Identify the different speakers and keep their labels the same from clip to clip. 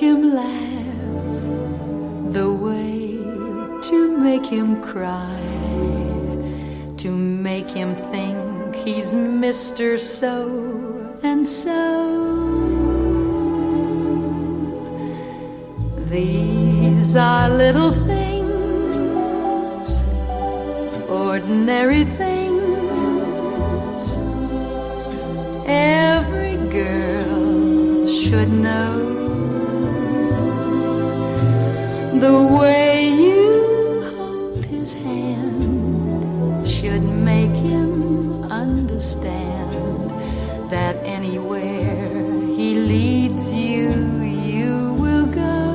Speaker 1: him laugh, the way to make him cry, to make him think he's Mr. So and so. These are little things, ordinary things, every girl should know. The way you hold his hand should make him understand that anywhere he leads you, you will go.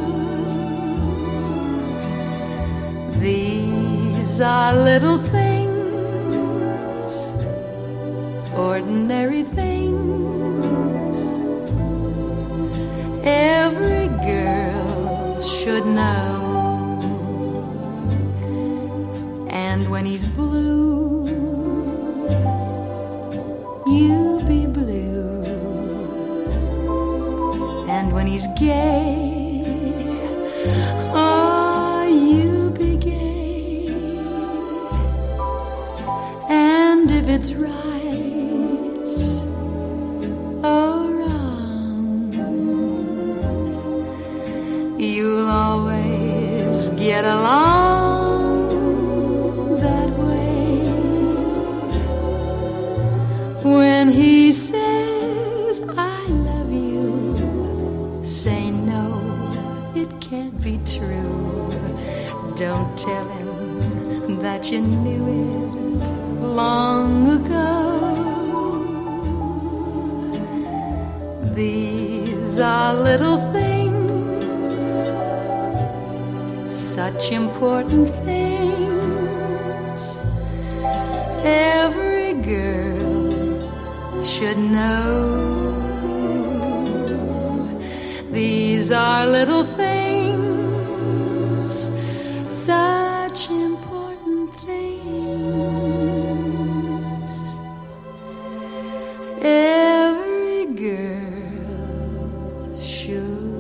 Speaker 1: These are little things, ordinary things, every girl should know. And when he's blue, you be blue. And when he's gay, oh, you be gay. And if it's right or wrong, you'll always get along that way. When he says, I love you, say no, it can't be true. Don't tell him that you knew it long ago. These are little things, such important things, every girl should know. These are little things, such important things, every girl should